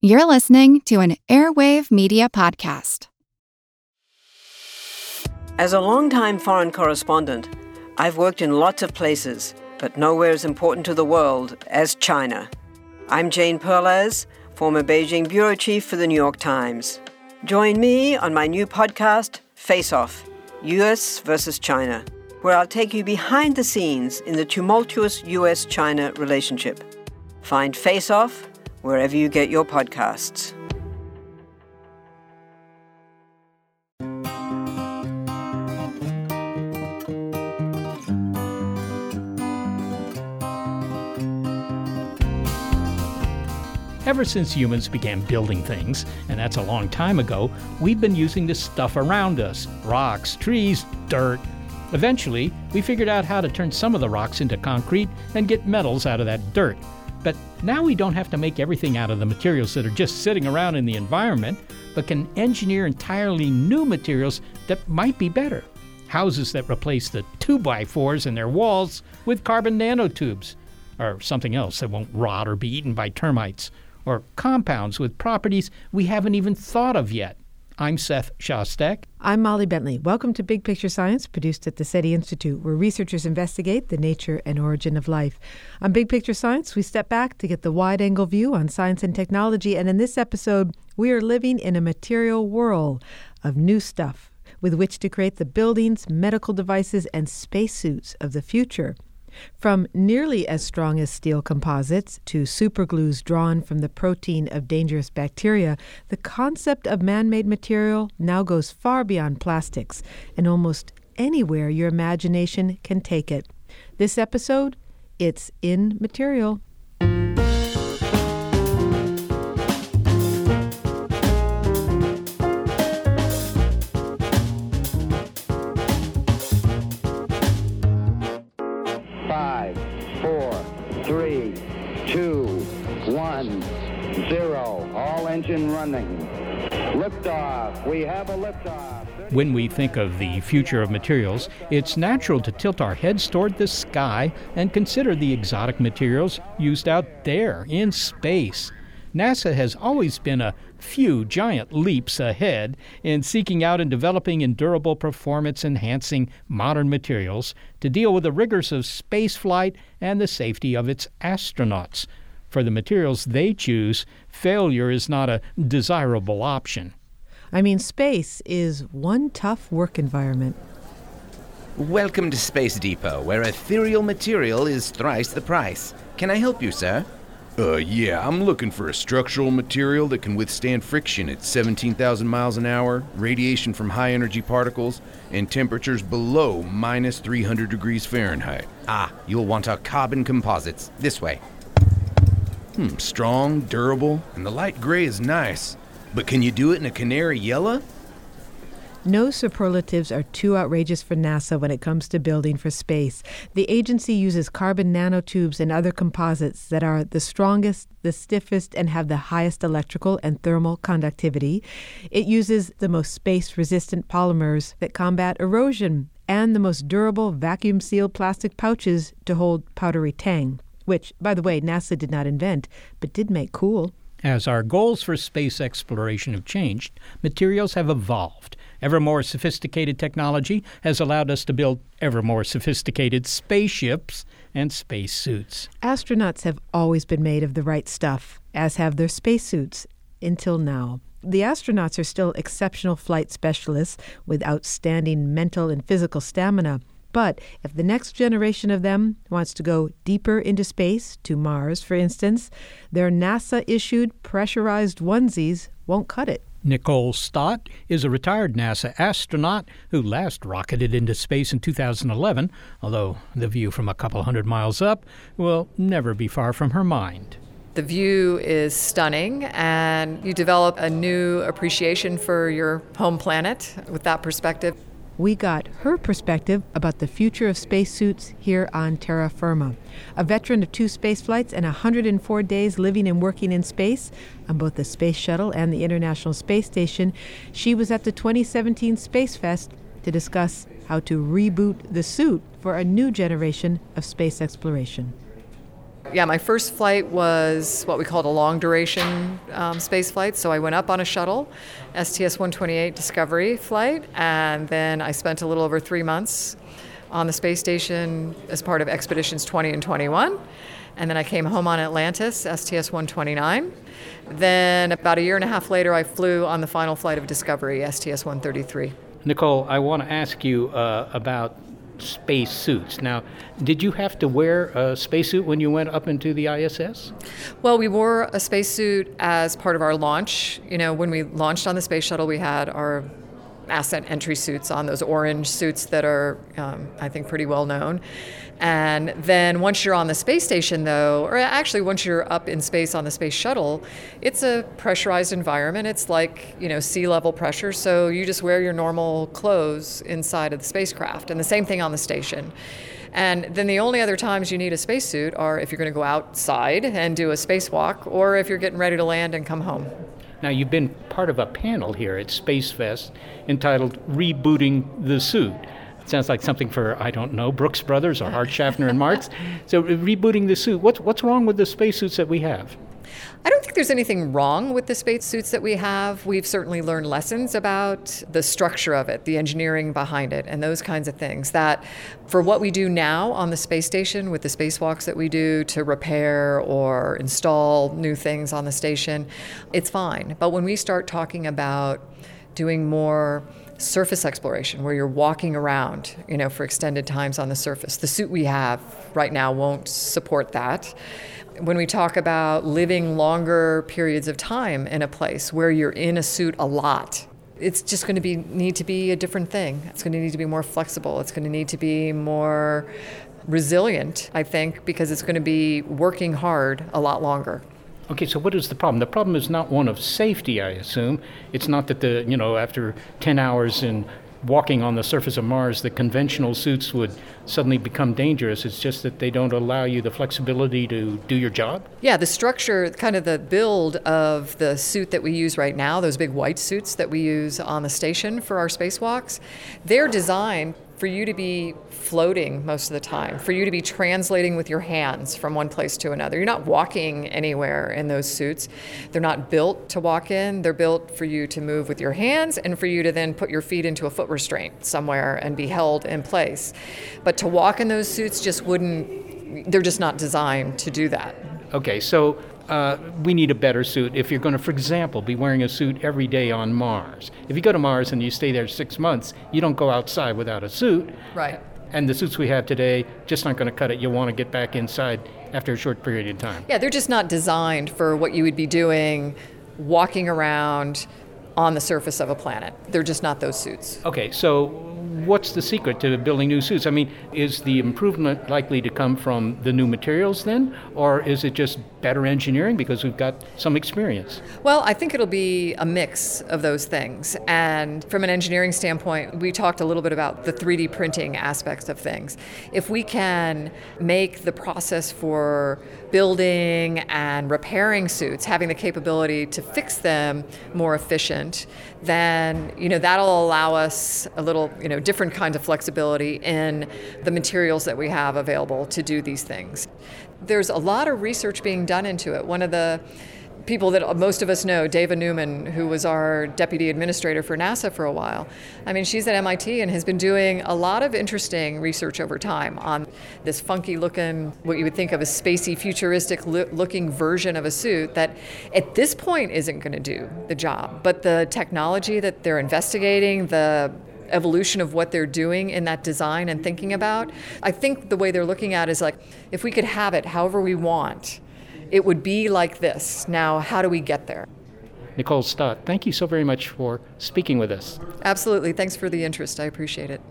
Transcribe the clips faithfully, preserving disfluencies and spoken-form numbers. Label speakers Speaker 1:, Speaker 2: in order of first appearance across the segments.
Speaker 1: You're listening to an Airwave Media Podcast.
Speaker 2: As a longtime foreign correspondent, I've worked in lots of places, but nowhere as important to the world as China. I'm Jane Perlez, former Beijing bureau chief for the New York Times. Join me on my new podcast, Face Off, U S versus China, where I'll take you behind the scenes in the tumultuous U S China relationship. Find Face Off wherever you get your podcasts.
Speaker 3: Ever since humans began building things, and that's a long time ago, we've been using the stuff around us: rocks, trees, dirt. Eventually, we figured out how to turn some of the rocks into concrete and get metals out of that dirt. But now we don't have to make everything out of the materials that are just sitting around in the environment, but can engineer entirely new materials that might be better. Houses that replace the two by fours in their walls with carbon nanotubes, or something else that won't rot or be eaten by termites, or compounds with properties we haven't even thought of yet. I'm Seth Shostak.
Speaker 4: I'm Molly Bentley. Welcome to Big Picture Science, produced at the SETI Institute, where researchers investigate the nature and origin of life. On Big Picture Science, we step back to get the wide-angle view on science and technology, and in this episode, we are living in a material whirl of new stuff with which to create the buildings, medical devices, and spacesuits of the future. From nearly as strong as steel composites to superglues drawn from the protein of dangerous bacteria, the concept of man-made material now goes far beyond plastics and almost anywhere your imagination can take it. This episode, it's in material.
Speaker 5: Zero. All engine running. Liftoff. We have a liftoff.
Speaker 3: When we think of the future of materials, it's natural to tilt our heads toward the sky and consider the exotic materials used out there in space. NASA has always been a few giant leaps ahead in seeking out and developing endurable, performance-enhancing modern materials to deal with the rigors of spaceflight and the safety of its astronauts. For the materials they choose, failure is not a desirable option.
Speaker 4: I mean, space is one tough work environment.
Speaker 6: Welcome to Space Depot, where ethereal material is thrice the price. Can I help you, sir?
Speaker 7: Uh, yeah, I'm looking for a structural material that can withstand friction at seventeen thousand miles an hour, radiation from high-energy particles, and temperatures below minus three hundred degrees Fahrenheit.
Speaker 6: Ah, you'll want our carbon composites. This way.
Speaker 7: Hmm, strong, durable, and the light gray is nice. But can you do it in a canary yellow?
Speaker 4: No superlatives are too outrageous for NASA when it comes to building for space. The agency uses carbon nanotubes and other composites that are the strongest, the stiffest, and have the highest electrical and thermal conductivity. It uses the most space-resistant polymers that combat erosion and the most durable vacuum-sealed plastic pouches to hold powdery tang, which, by the way, NASA did not invent, but did make cool.
Speaker 3: As our goals for space exploration have changed, materials have evolved. Ever more sophisticated technology has allowed us to build ever more sophisticated spaceships and spacesuits.
Speaker 4: Astronauts have always been made of the right stuff, as have their spacesuits, until now. The astronauts are still exceptional flight specialists with outstanding mental and physical stamina. But if the next generation of them wants to go deeper into space, to Mars, for instance, their NASA-issued pressurized onesies won't cut it.
Speaker 3: Nicole Stott is a retired NASA astronaut who last rocketed into space in two thousand eleven, although the view from a couple hundred miles up will never be far from her mind.
Speaker 8: The view is stunning, and you develop a new appreciation for your home planet with that perspective.
Speaker 4: We got her perspective about the future of spacesuits here on terra firma. A veteran of two space flights and one hundred four days living and working in space on both the Space Shuttle and the International Space Station, she was at the twenty seventeen Space Fest to discuss how to reboot the suit for a new generation of space exploration.
Speaker 8: Yeah, my first flight was what we called a long duration um, space flight. So I went up on a shuttle, S T S one twenty-eight Discovery flight, and then I spent a little over three months on the space station as part of Expeditions twenty and twenty-one. And then I came home on Atlantis, S T S one twenty-nine. Then about a year and a half later, I flew on the final flight of Discovery, S T S one thirty-three.
Speaker 3: Nicole, I want to ask you uh, about space suits. Now, did you have to wear a spacesuit when you went up into the I S S?
Speaker 8: Well, we wore a spacesuit as part of our launch. You know, when we launched on the space shuttle, we had our ascent entry suits on, those orange suits that are, um, I think, pretty well known. And then once you're on the space station, though, or actually once you're up in space on the space shuttle, it's a pressurized environment. It's like, you know, sea level pressure. So you just wear your normal clothes inside of the spacecraft. And the same thing on the station. And then the only other times you need a spacesuit are if you're going to go outside and do a spacewalk, or if you're getting ready to land and come home.
Speaker 3: Now, you've been part of a panel here at Space Fest entitled Rebooting the Suit. It sounds like something for, I don't know, Brooks Brothers or Hart Schaffner and Marx. So, rebooting the suit. What's, what's wrong with the spacesuits that we have?
Speaker 8: I don't think there's anything wrong with the spacesuits that we have. We've certainly learned lessons about the structure of it, the engineering behind it, and those kinds of things. That for what we do now on the space station with the spacewalks that we do to repair or install new things on the station, it's fine. But when we start talking about doing more surface exploration, where you're walking around, you know, for extended times on the surface, the suit we have right now won't support that. When we talk about living longer periods of time in a place where you're in a suit a lot, it's just going to be need to be a different thing. It's going to need to be more flexible. It's going to need to be more resilient, I think, because it's going to be working hard a lot longer.
Speaker 3: Okay, so what is the problem? The problem is not one of safety, I assume. It's not that the, you know, after ten hours in walking on the surface of Mars, the conventional suits would suddenly become dangerous. It's just that they don't allow you the flexibility to do your job?
Speaker 8: Yeah, the structure, kind of the build of the suit that we use right now, those big white suits that we use on the station for our spacewalks, they're designed for you to be floating most of the time, for you to be translating with your hands from one place to another. You're not walking anywhere in those suits. They're not built to walk in. They're built for you to move with your hands and for you to then put your feet into a foot restraint somewhere and be held in place. But to walk in those suits just wouldn't, they're just not designed to do that.
Speaker 3: Okay, so uh, we need a better suit if you're going to, for example, be wearing a suit every day on Mars. If you go to Mars and you stay there six months, you don't go outside without a suit.
Speaker 8: Right.
Speaker 3: And the suits we have today just aren't going to cut it. You'll want to get back inside after a short period of time.
Speaker 8: Yeah, they're just not designed for what you would be doing walking around on the surface of a planet. They're just not those suits.
Speaker 3: Okay, so what's the secret to building new suits? I mean, is the improvement likely to come from the new materials then? Or is it just better engineering because we've got some experience?
Speaker 8: Well, I think it'll be a mix of those things. And from an engineering standpoint, we talked a little bit about the three D printing aspects of things. If we can make the process for building and repairing suits, having the capability to fix them more efficient, then, you know, that'll allow us a little, you know, different kinds of flexibility in the materials that we have available to do these things. There's a lot of research being done into it. One of the people that most of us know, Dava Newman, who was our deputy administrator for NASA for a while. I mean, she's at M I T and has been doing a lot of interesting research over time on this funky looking, what you would think of as spacey, futuristic looking version of a suit that at this point isn't going to do the job. But the technology that they're investigating, the evolution of what they're doing in that design and thinking about, I think the way they're looking at it is like, if we could have it however we want, it would be like this. Now, how do we get there?
Speaker 3: Nicole Stott, thank you so very much for speaking with us.
Speaker 8: Absolutely. Thanks for the interest. I appreciate it.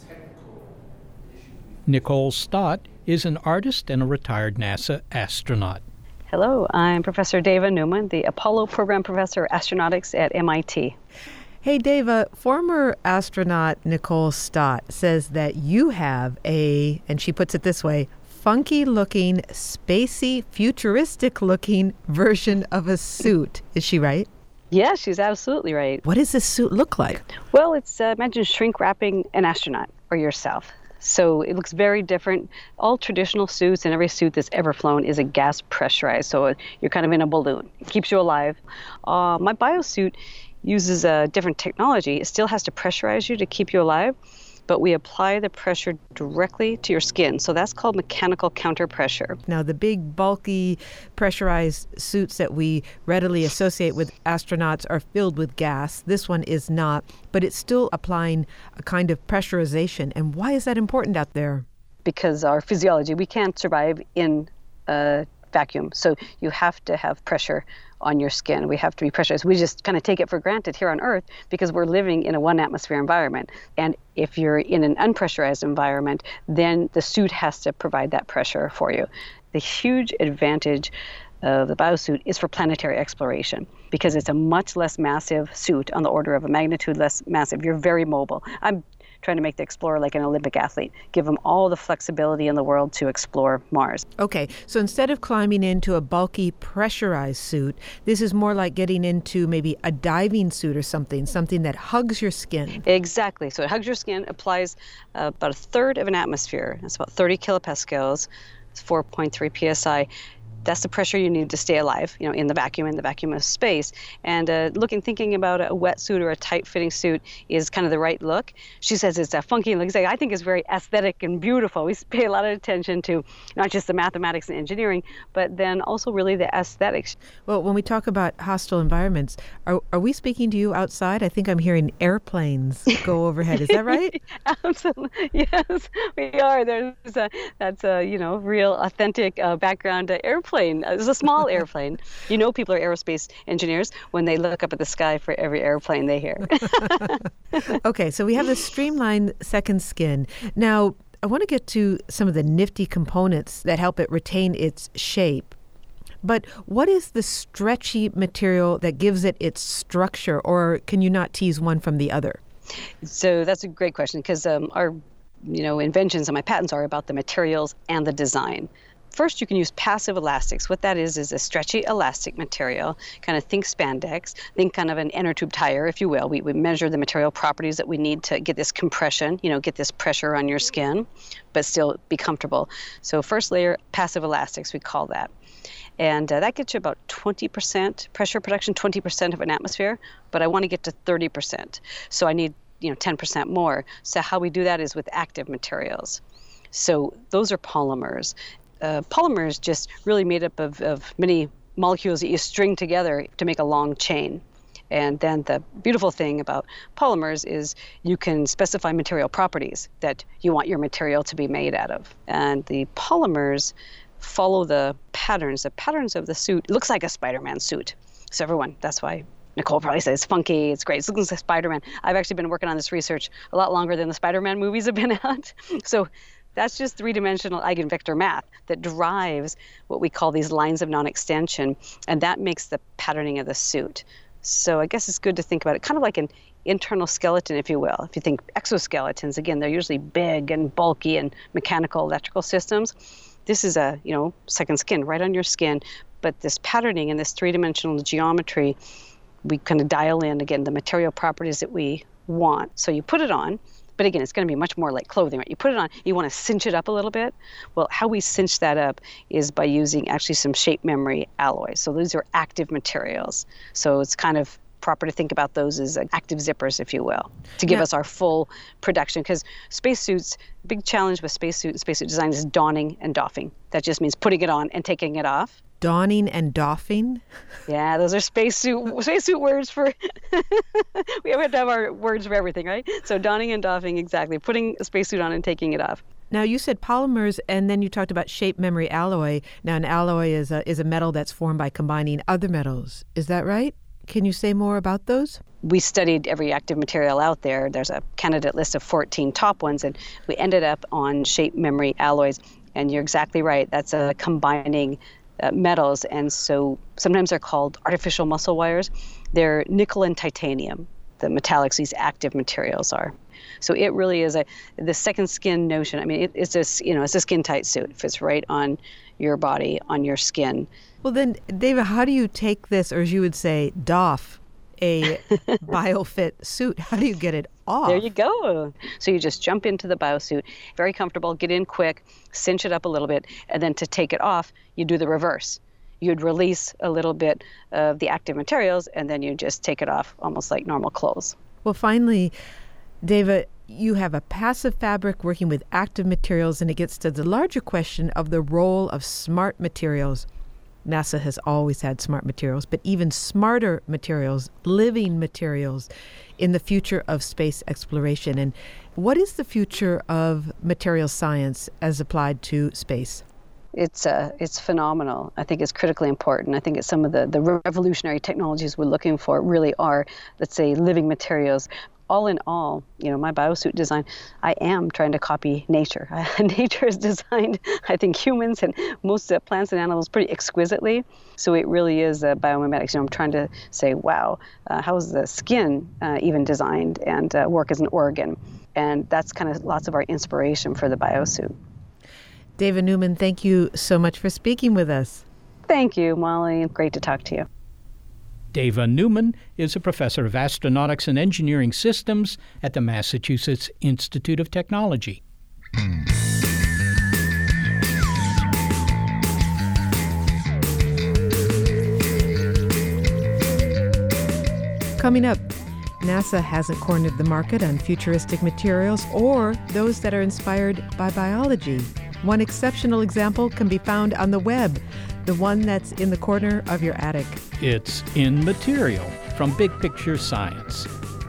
Speaker 3: Nicole Stott is an artist and a retired NASA astronaut.
Speaker 9: Hello, I'm Professor Dava Newman, the Apollo Program Professor of Astronautics at M I T.
Speaker 4: Hey, Dava, former astronaut Nicole Stott says that you have a, and she puts it this way, funky-looking, spacey, futuristic-looking version of a suit. Is she right?
Speaker 9: Yeah, she's absolutely right.
Speaker 4: What does this suit look like?
Speaker 9: Well, it's uh, imagine shrink wrapping an astronaut or yourself. So it looks very different. All traditional suits and every suit that's ever flown is a gas pressurized. So you're kind of in a balloon. It keeps you alive. Uh, my biosuit uses a different technology. It still has to pressurize you to keep you alive, but we apply the pressure directly to your skin. So that's called mechanical counterpressure.
Speaker 4: Now, the big, bulky, pressurized suits that we readily associate with astronauts are filled with gas. This one is not, but it's still applying a kind of pressurization. And why is that important out there?
Speaker 9: Because our physiology, we can't survive in a vacuum. So you have to have pressure on your skin. We have to be pressurized. We just kind of take it for granted here on Earth because we're living in a one atmosphere environment. And if you're in an unpressurized environment, then the suit has to provide that pressure for you. The huge advantage of the biosuit is for planetary exploration because it's a much less massive suit, on the order of a magnitude less massive. You're very mobile. I'm trying to make the explorer like an Olympic athlete, give them all the flexibility in the world to explore Mars.
Speaker 4: Okay, so instead of climbing into a bulky pressurized suit, this is more like getting into maybe a diving suit or something, something that hugs your skin.
Speaker 9: Exactly. So it hugs your skin, applies uh, about a third of an atmosphere. That's about thirty kilopascals, it's four point three P S I. That's the pressure you need to stay alive, you know, in the vacuum, in the vacuum of space. And uh, looking, thinking about a wetsuit or a tight-fitting suit is kind of the right look. She says it's a funky look. I think it's very aesthetic and beautiful. We pay a lot of attention to not just the mathematics and engineering, but then also really the aesthetics.
Speaker 4: Well, when we talk about hostile environments, are, are we speaking to you outside? I think I'm hearing airplanes go overhead. Is that right?
Speaker 9: Absolutely. Yes, we are. There's a, that's a, you know, real authentic uh, background uh, airplane. It's a small airplane. You know, people are aerospace engineers when they look up at the sky for every airplane they hear.
Speaker 4: Okay, so we have the streamlined second skin. Now, I want to get to some of the nifty components that help it retain its shape. But what is the stretchy material that gives it its structure, or can you not tease one from the other?
Speaker 9: So that's a great question because um, our, you know, inventions and my patents are about the materials and the design. First, you can use passive elastics. What that is is a stretchy elastic material, kind of think spandex, think kind of an inner tube tire, if you will. We, we measure the material properties that we need to get this compression, you know, get this pressure on your skin, but still be comfortable. So first layer, passive elastics, we call that. And uh, that gets you about twenty percent pressure production, twenty percent of an atmosphere, but I want to get to thirty percent. So I need, you know, ten percent more. So how we do that is with active materials. So those are polymers. Uh, polymer is just really made up of, of many molecules that you string together to make a long chain. And then the beautiful thing about polymers is you can specify material properties that you want your material to be made out of. And the polymers follow the patterns. The patterns of the suit, it looks like a Spider-Man suit. So everyone, that's why Nicole probably says it's funky, it's great, it looks like Spider-Man. I've actually been working on this research a lot longer than the Spider-Man movies have been out. So that's just three-dimensional eigenvector math that drives what we call these lines of non-extension, and that makes the patterning of the suit. So I guess it's good to think about it kind of like an internal skeleton, if you will. If you think exoskeletons, again, they're usually big and bulky and mechanical electrical systems. This is a, you know, second skin right on your skin, but this patterning and this three-dimensional geometry, we kind of dial in, again, the material properties that we want. So you put it on. But again, it's going to be much more like clothing, right? You put it on, you want to cinch it up a little bit. Well, how we cinch that up is by using actually some shape memory alloys. So these are active materials. So it's kind of proper to think about those as active zippers, if you will, to give yeah. us our full production. Because spacesuits, big challenge with spacesuit and spacesuit design is donning and doffing. That just means putting it on and taking it off.
Speaker 4: Donning and doffing?
Speaker 9: Yeah, those are spacesuit spacesuit words for. We have to have our words for everything, right? So donning and doffing, exactly. Putting a spacesuit on and taking it off.
Speaker 4: Now, you said polymers, and then you talked about shape memory alloy. Now, an alloy is a, is a metal that's formed by combining other metals. Is that right? Can you say more about those?
Speaker 9: We studied every active material out there. There's a candidate list of fourteen top ones, and we ended up on shape memory alloys. And you're exactly right. That's a combining Uh, metals, and so sometimes they're called artificial muscle wires. They're nickel and titanium, the metallics these active materials are. So it really is a the second skin notion. I mean, it, it's this, you know, it's a skin tight suit. It fits right on your body, on your skin.
Speaker 4: Well, then, David, how do you take this, or as you would say, doff a BioFit suit. How do you get it off?
Speaker 9: There you go. So you just jump into the BioSuit, very comfortable, get in quick, cinch it up a little bit, and then to take it off, you do the reverse. You'd release a little bit of the active materials, and then you just take it off almost like normal clothes.
Speaker 4: Well, finally, Deva, you have a passive fabric working with active materials, and it gets to the larger question of the role of smart materials. NASA has always had smart materials, but even smarter materials, living materials, in the future of space exploration. And what is the future of material science as applied to space?
Speaker 9: It's uh, it's phenomenal. I think it's critically important. I think it's some of the, the revolutionary technologies we're looking for really are, let's say, living materials. All in all, you know, my BioSuit design, I am trying to copy nature. Nature is designed, I think, humans and most uh, plants and animals pretty exquisitely. So it really is uh, biomimetics. You know, I'm trying to say, wow, uh, how is the skin uh, even designed and uh, work as an organ? And that's kind of lots of our inspiration for the BioSuit.
Speaker 4: Deva Newman, thank you so much for speaking with us.
Speaker 9: Thank you, Molly. Great to talk to you.
Speaker 3: Deva Newman is a professor of astronautics and engineering systems at the Massachusetts Institute of Technology.
Speaker 4: Coming up, NASA hasn't cornered the market on futuristic materials or those that are inspired by biology. One exceptional example can be found on the web, the one that's in the corner of your attic.
Speaker 3: It's In Material from Big Picture Science.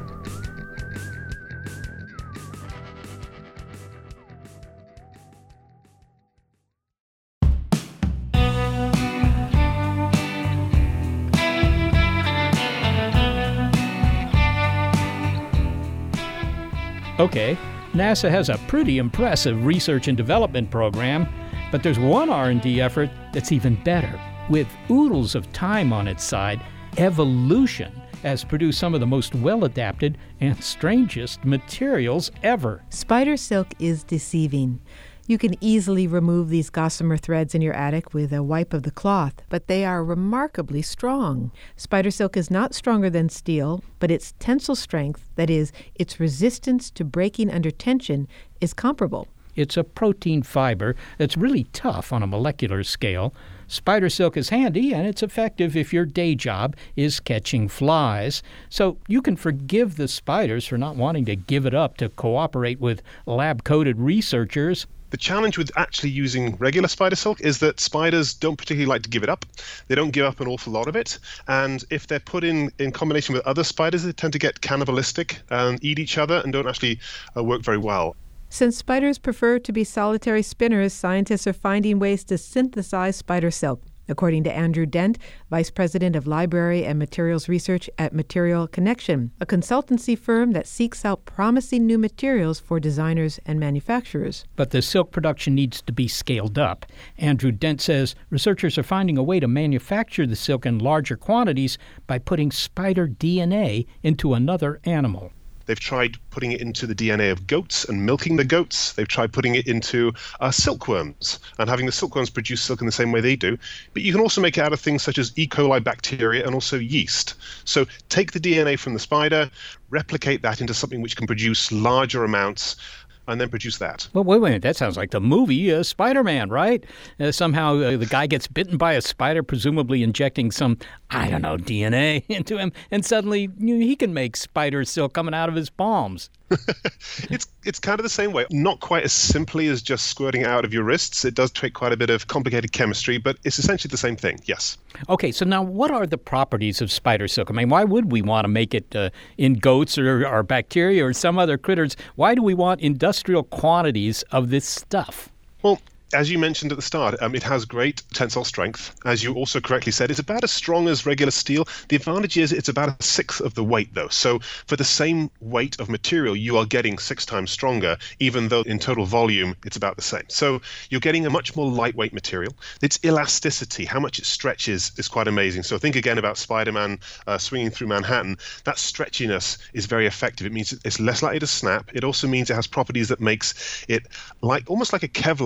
Speaker 3: Okay, NASA has a pretty impressive research and development program, but there's one R and D effort that's even better. With oodles of time on its side, evolution has produced some of the most well-adapted and strangest materials ever.
Speaker 4: Spider silk is deceiving. You can easily remove these gossamer threads in your attic with a wipe of the cloth, but they are remarkably strong. Spider silk is not stronger than steel, but its tensile strength, that is, its resistance to breaking under tension, is comparable.
Speaker 3: It's a protein fiber that's really tough on a molecular scale. Spider silk is handy, and it's effective if your day job is catching flies. So you can forgive the spiders for not wanting to give it up to cooperate with lab-coated researchers.
Speaker 10: The challenge with actually using regular spider silk is that spiders don't particularly like to give it up. They don't give up an awful lot of it. And if they're put in, in combination with other spiders, they tend to get cannibalistic and eat each other and don't actually uh, work very well.
Speaker 4: Since spiders prefer to be solitary spinners, scientists are finding ways to synthesize spider silk. According to Andrew Dent, Vice President of Library and Materials Research at Material Connection, a consultancy firm that seeks out promising new materials for designers and manufacturers.
Speaker 3: But the silk production needs to be scaled up. Andrew Dent says researchers are finding a way to manufacture the silk in larger quantities by putting spider D N A into another animal.
Speaker 10: They've tried putting it into the D N A of goats and milking the goats. They've tried putting it into uh, silkworms and having the silkworms produce silk in the same way they do. But you can also make it out of things such as E. coli bacteria and also yeast. So take the D N A from the spider, replicate that into something which can produce larger amounts, and then produce that.
Speaker 3: Well, wait a minute. That sounds like the movie uh, Spider-Man, right? Uh, somehow uh, the guy gets bitten by a spider, presumably injecting some, I don't know, D N A into him, and suddenly you know, he can make spider silk coming out of his palms.
Speaker 10: it's it's kind of the same way. Not quite as simply as just squirting it out of your wrists. It does take quite a bit of complicated chemistry, but it's essentially the same thing, yes.
Speaker 3: Okay, so now what are the properties of spider silk? I mean, why would we want to make it uh, in goats or, or bacteria or some other critters? Why do we want industrial quantities of this stuff?
Speaker 10: Well, as you mentioned at the start, um, it has great tensile strength. As you also correctly said, it's about as strong as regular steel. The advantage is it's about a sixth of the weight, though. So for the same weight of material, you are getting six times stronger, even though in total volume, it's about the same. So you're getting a much more lightweight material. Its elasticity, how much it stretches, is quite amazing. So think again about Spider-Man uh, swinging through Manhattan. That stretchiness is very effective. It means it's less likely to snap. It also means it has properties that makes it like almost like a Kevlar, which is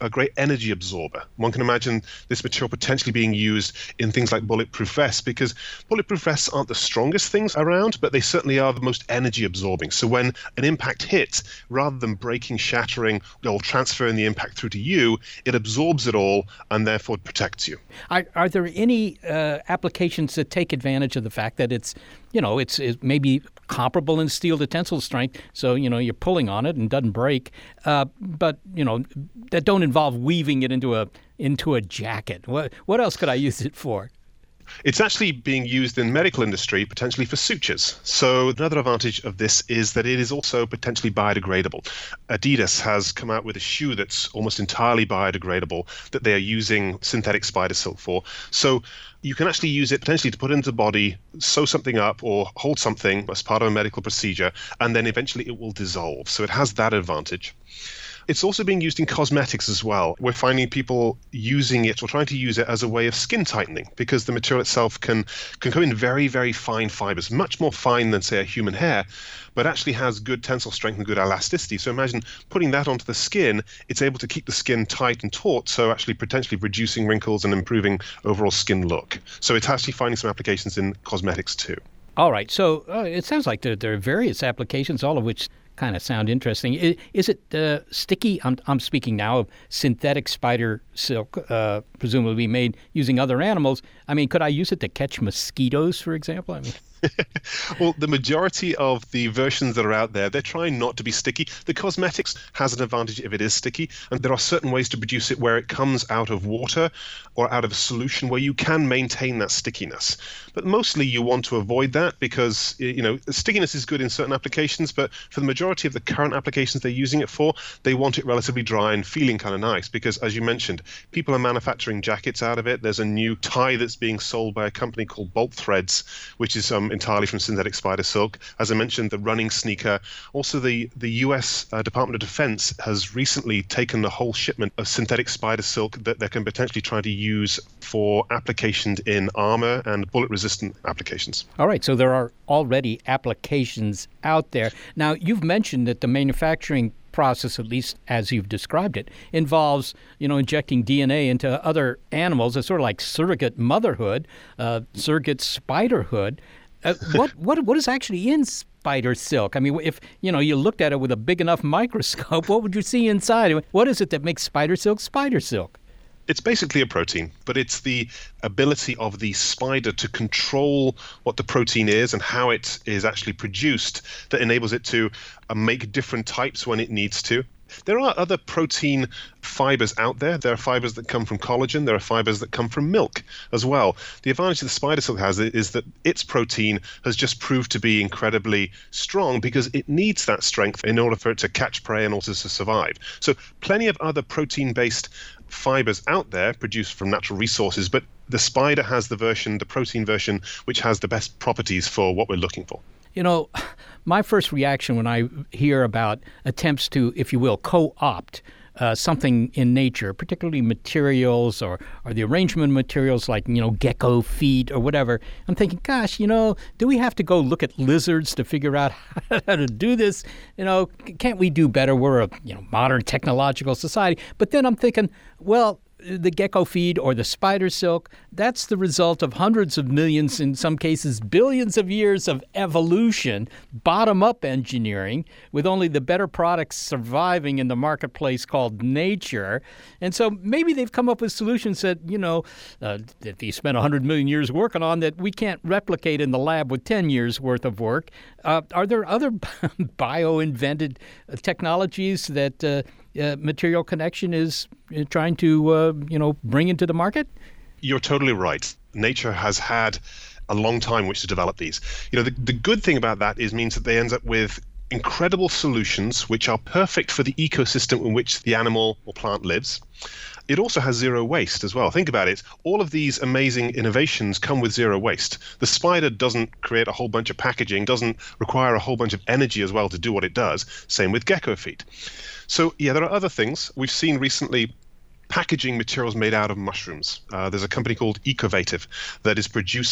Speaker 10: a great energy absorber. One can imagine this material potentially being used in things like bulletproof vests, because bulletproof vests aren't the strongest things around, but they certainly are the most energy absorbing. So when an impact hits, rather than breaking, shattering, or transferring the impact through to you, it absorbs it all and therefore protects you.
Speaker 3: Are, are there any uh, applications that take advantage of the fact that it's, you know, it's, it's maybe comparable in steel to tensile strength, so, you know, you're pulling on it and doesn't break, uh, but, you know, that don't involve weaving it into a into a jacket? What what else could I use it for?
Speaker 10: It's actually being used in medical industry, potentially for sutures. So another advantage of this is that it is also potentially biodegradable. Adidas has come out with a shoe that's almost entirely biodegradable that they are using synthetic spider silk for. So you can actually use it potentially to put into the body, sew something up or hold something as part of a medical procedure, and then eventually it will dissolve. So it has that advantage. It's also being used in cosmetics as well. We're finding people using it or trying to use it as a way of skin tightening, because the material itself can, can come in very, very fine fibers, much more fine than, say, a human hair, but actually has good tensile strength and good elasticity. So imagine putting that onto the skin, it's able to keep the skin tight and taut, so actually potentially reducing wrinkles and improving overall skin look. So it's actually finding some applications in cosmetics too.
Speaker 3: All right. So uh, it sounds like there, there are various applications, all of which kind of sound interesting. Is, is it uh, sticky? I'm, I'm speaking now of synthetic spider silk, uh, presumably made using other animals. I mean, could I use it to catch mosquitoes, for example? I mean...
Speaker 10: Well, the majority of the versions that are out there, they're trying not to be sticky. The cosmetics has an advantage if it is sticky, and there are certain ways to produce it where it comes out of water or out of a solution where you can maintain that stickiness. But mostly you want to avoid that because, you know, stickiness is good in certain applications, but for the majority of the current applications they're using it for, they want it relatively dry and feeling kind of nice because, as you mentioned, people are manufacturing jackets out of it. There's a new tie that's being sold by a company called Bolt Threads, which is um, entirely from synthetic spider silk. As I mentioned, the running sneaker. Also, the, the U S uh, Department of Defense has recently taken the whole shipment of synthetic spider silk that they can potentially try to use for applications in armor and bullet-resistant applications.
Speaker 3: All right, so there are already applications out there. Now, you've mentioned that the manufacturing process, at least as you've described it, involves, you know, injecting D N A into other animals. It's sort of like surrogate motherhood, uh, surrogate spiderhood. Uh, what what what is actually in spider silk? I mean, if you know you looked at it with a big enough microscope, what would you see inside? What is it that makes spider silk spider silk?
Speaker 10: It's basically a protein, but it's the ability of the spider to control what the protein is and how it is actually produced that enables it to uh, make different types when it needs to. There are other protein fibers out there. There are fibers that come from collagen. There are fibers that come from milk as well. The advantage that the spider silk has is that its protein has just proved to be incredibly strong because it needs that strength in order for it to catch prey and also to survive. So plenty of other protein-based fibers out there produced from natural resources, but the spider has the version, the protein version, which has the best properties for what we're looking for.
Speaker 3: You know, my first reaction when I hear about attempts to, if you will, co-opt uh, something in nature, particularly materials or, or the arrangement of materials like, you know, gecko feet or whatever, I'm thinking, gosh, you know, do we have to go look at lizards to figure out how to do this? You know, can't we do better? We're a, you know, modern technological society. But then I'm thinking, well, the gecko feed or the spider silk, that's the result of hundreds of millions, in some cases billions of years of evolution, bottom-up engineering, with only the better products surviving in the marketplace called nature. And so maybe they've come up with solutions that, you know, uh, that they spent one hundred million years working on that we can't replicate in the lab with ten years worth of work. Uh, are there other bio-invented technologies that uh, Uh, Material Connection is uh, trying to, uh, you know, bring into the market?
Speaker 10: You're totally right. Nature has had a long time which to develop these. You know, the, the good thing about that is means that they end up with incredible solutions which are perfect for the ecosystem in which the animal or plant lives. It also has zero waste as well. Think about it. All of these amazing innovations come with zero waste. The spider doesn't create a whole bunch of packaging, doesn't require a whole bunch of energy as well to do what it does. Same with gecko feet. So, yeah, there are other things. We've seen recently packaging materials made out of mushrooms. Uh, there's a company called Ecovative that is producing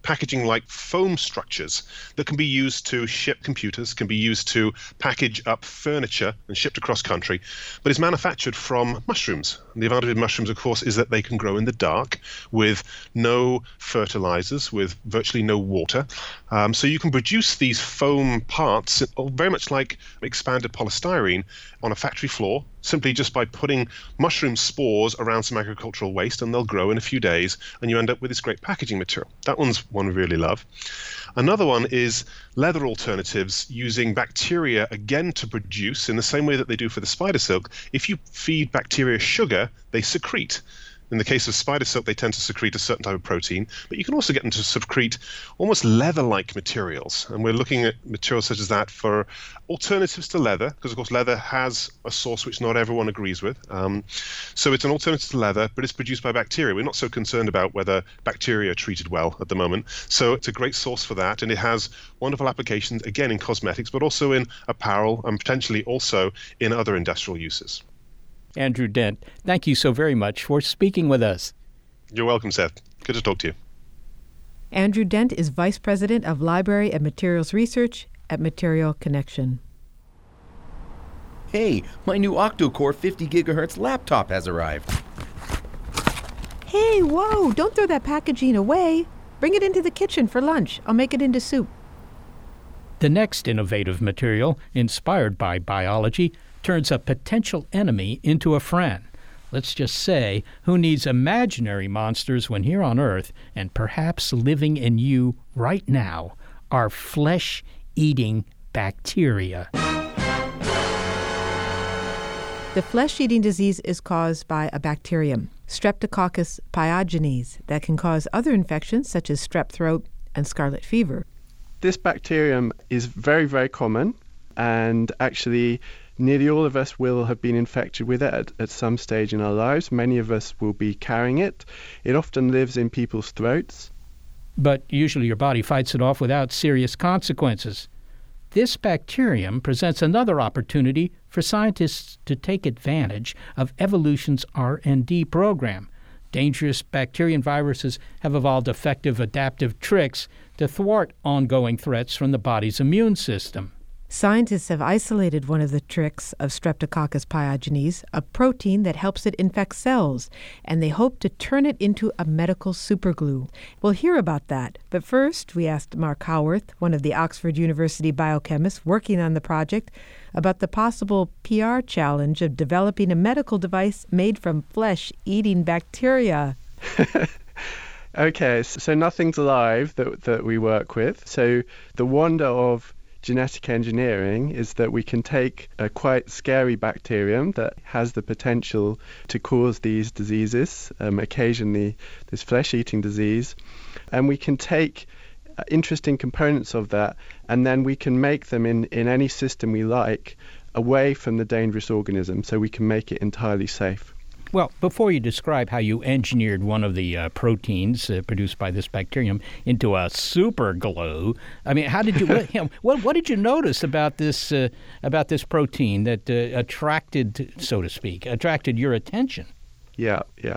Speaker 10: packaging-like foam structures that can be used to ship computers, can be used to package up furniture and shipped across country, but is manufactured from mushrooms. And the advantage of mushrooms, of course, is that they can grow in the dark with no fertilizers, with virtually no water. Um, so you can produce these foam parts very much like expanded polystyrene on a factory floor, simply just by putting mushroom spores around some agricultural waste, and they'll grow in a few days, and you end up with this great packaging material. That one's one we really love. Another one is leather alternatives using bacteria, again, to produce, in the same way that they do for the spider silk. If you feed bacteria sugar, they secrete. In the case of spider silk, they tend to secrete a certain type of protein, but you can also get them to secrete almost leather-like materials. And we're looking at materials such as that for alternatives to leather, because, of course, leather has a source which not everyone agrees with. Um, so it's an alternative to leather, but it's produced by bacteria. We're not so concerned about whether bacteria are treated well at the moment. So it's a great source for that, and it has wonderful applications, again, in cosmetics, but also in apparel and potentially also in other industrial uses.
Speaker 3: Andrew Dent, thank you so very much for speaking with us.
Speaker 10: You're welcome, Seth. Good to talk to you.
Speaker 4: Andrew Dent is Vice President of Library and Materials Research at Material Connection.
Speaker 6: Hey, my new octa-core fifty gigahertz laptop has arrived.
Speaker 4: Hey, whoa, don't throw that packaging away. Bring it into the kitchen for lunch. I'll make it into soup.
Speaker 3: The next innovative material, inspired by biology, turns a potential enemy into a friend. Let's just say, who needs imaginary monsters when here on Earth, and perhaps living in you right now, are flesh-eating bacteria?
Speaker 4: The flesh-eating disease is caused by a bacterium, Streptococcus pyogenes, that can cause other infections such as strep throat and scarlet fever.
Speaker 11: This bacterium is very, very common, and actually nearly all of us will have been infected with it at, at some stage in our lives. Many of us will be carrying it. It often lives in people's throats.
Speaker 3: But usually your body fights it off without serious consequences. This bacterium presents another opportunity for scientists to take advantage of evolution's R and D program. Dangerous bacteria and viruses have evolved effective adaptive tricks to thwart ongoing threats from the body's immune system.
Speaker 4: Scientists have isolated one of the tricks of Streptococcus pyogenes, a protein that helps it infect cells, and they hope to turn it into a medical superglue. We'll hear about that. But first, we asked Mark Howarth, one of the Oxford University biochemists working on the project, about the possible P R challenge of developing a medical device made from flesh-eating bacteria.
Speaker 11: Okay, so nothing's alive that, that we work with. So the wonder of genetic engineering is that we can take a quite scary bacterium that has the potential to cause these diseases, um, occasionally this flesh-eating disease, and we can take uh, interesting components of that, and then we can make them in, in any system we like away from the dangerous organism, so we can make it entirely safe.
Speaker 3: Well, before you describe how you engineered one of the uh, proteins uh, produced by this bacterium into a super glue, I mean, how did you? what, you know, what, what did you notice about this uh, about this protein that uh, attracted, so to speak, attracted your attention?
Speaker 11: Yeah, yeah.